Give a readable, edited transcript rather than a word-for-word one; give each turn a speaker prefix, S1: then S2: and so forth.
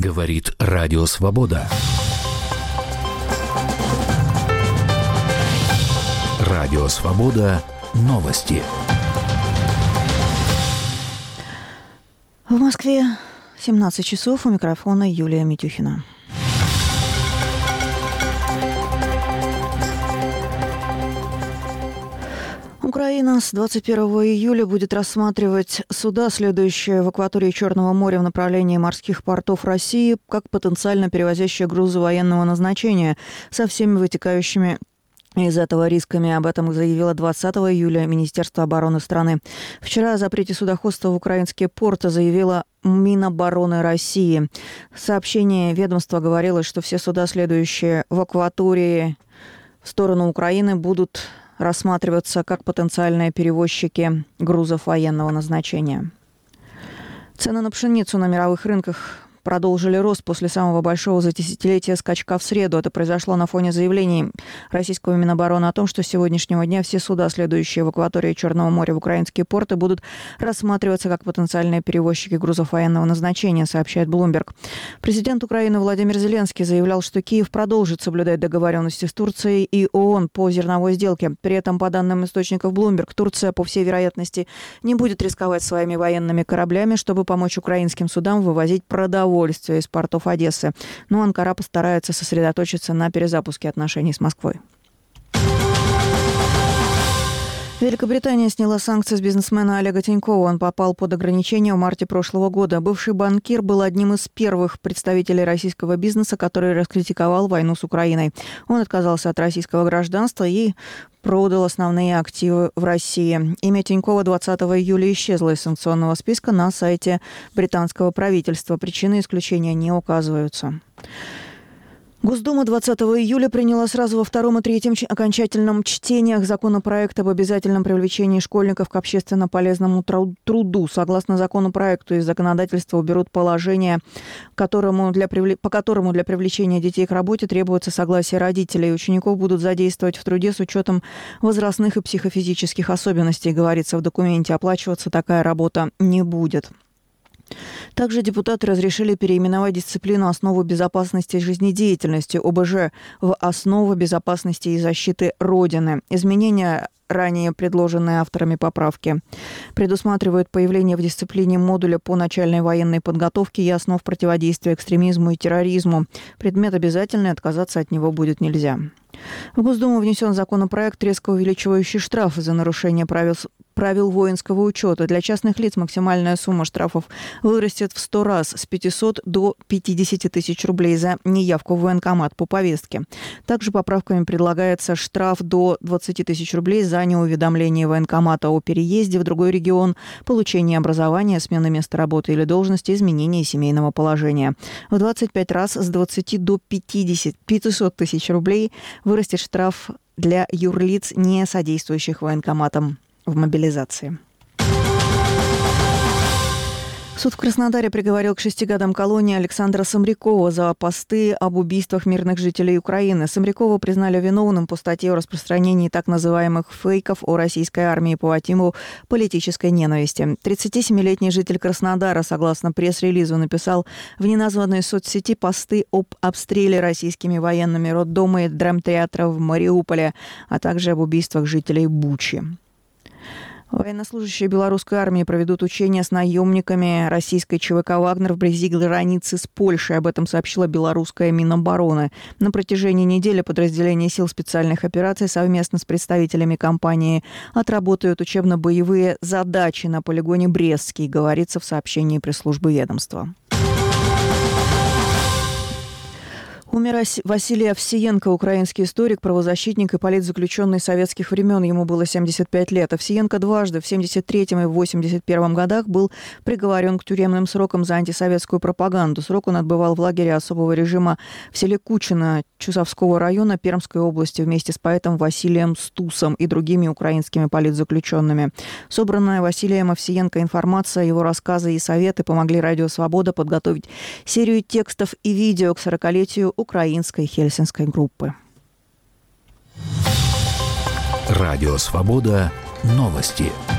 S1: Говорит Радио Свобода. Радио Свобода. Новости.
S2: В Москве 17 часов. У микрофона Юлия Митюхина. Украина с 21 июля будет рассматривать суда, следующие в акватории Черного моря в направлении морских портов России, как потенциально перевозящие грузы военного назначения со всеми вытекающими из этого рисками. Об этом заявило 20 июля Министерство обороны страны. Вчера о запрете судоходства в украинские порты заявила Минобороны России. В сообщении ведомства говорилось, что все суда, следующие в акватории в сторону Украины, будут рассматриваться как потенциальные перевозчики грузов военного назначения. Цены на пшеницу на мировых рынках продолжили рост после самого большого за десятилетие скачка в среду. Это произошло на фоне заявлений российского Минобороны о том, что с сегодняшнего дня все суда, следующие в акватории Черного моря в украинские порты, будут рассматриваться как потенциальные перевозчики грузов военного назначения, сообщает Bloomberg. Президент Украины Владимир Зеленский заявлял, что Киев продолжит соблюдать договоренности с Турцией и ООН по зерновой сделке. При этом, по данным источников Bloomberg, Турция, по всей вероятности, не будет рисковать своими военными кораблями, чтобы помочь украинским судам вывозить продовольствие из портов Одессы. Но Анкара постарается сосредоточиться на перезапуске отношений с Москвой. Великобритания сняла санкции с бизнесмена Олега Тинькова. Он попал под ограничения в марте прошлого года. Бывший банкир был одним из первых представителей российского бизнеса, который раскритиковал войну с Украиной. Он отказался от российского гражданства и продал основные активы в России. Имя Тинькова 20 июля исчезло из санкционного списка на сайте британского правительства. Причины исключения не указываются. Госдума 20 июля приняла сразу во втором и третьем окончательном чтениях законопроект об обязательном привлечении школьников к общественно полезному труду. Согласно законопроекту, из законодательства уберут положение, по которому для привлечения детей к работе требуется согласие родителей. Учеников будут задействовать в труде с учетом возрастных и психофизических особенностей, говорится в документе. Оплачиваться такая работа не будет. Также депутаты разрешили переименовать дисциплину «Основы безопасности жизнедеятельности» ОБЖ в «Основы безопасности и защиты Родины». Изменения, ранее предложенные авторами поправки, предусматривают появление в дисциплине модуля по начальной военной подготовке и основ противодействия экстремизму и терроризму. Предмет обязательный, отказаться от него будет нельзя. В Госдуму внесен законопроект, резко увеличивающий штрафы за нарушение правил воинского учета. Для частных лиц максимальная сумма штрафов вырастет в 100 раз, с 500 до 50 тысяч рублей за неявку в военкомат по повестке. Также поправками предлагается штраф до 20 тысяч рублей за неуведомление военкомата о переезде в другой регион, получении образования, смены места работы или должности, изменении семейного положения. В 25 раз, с 20 до 500 тысяч рублей вырастет штраф для юрлиц, не содействующих военкоматам в мобилизации. Суд в Краснодаре приговорил к 6 годам колонии Александра Самрякова за посты об убийствах мирных жителей Украины. Самрякова признали виновным по статье о распространении так называемых фейков о российской армии по мотиву политической ненависти. 37-летний житель Краснодара, согласно пресс-релизу, написал в неназванной соцсети посты об обстреле российскими военными роддома и драмтеатра в Мариуполе, а также об убийствах жителей Бучи. Военнослужащие белорусской армии проведут учения с наемниками российской ЧВК «Вагнер» вблизи границы с Польшей. Об этом сообщила белорусская Минобороны. На протяжении недели подразделения сил специальных операций совместно с представителями компании отработают учебно-боевые задачи на полигоне Брестский, говорится в сообщении пресс-службы ведомства. Умер Василий Овсиенко, украинский историк, правозащитник и политзаключенный советских времен. Ему было 75 лет. Овсиенко дважды, в 1973 и в 1981 годах, был приговорен к тюремным срокам за антисоветскую пропаганду. Срок он отбывал в лагере особого режима в селе Кучино Чусовского района Пермской области вместе с поэтом Василием Стусом и другими украинскими политзаключенными. Собранная Василием Овсиенко информация, его рассказы и советы помогли Радио Свобода подготовить серию текстов и видео к 40-летию украинской хельсинской группы.
S1: Радио Свобода. Новости.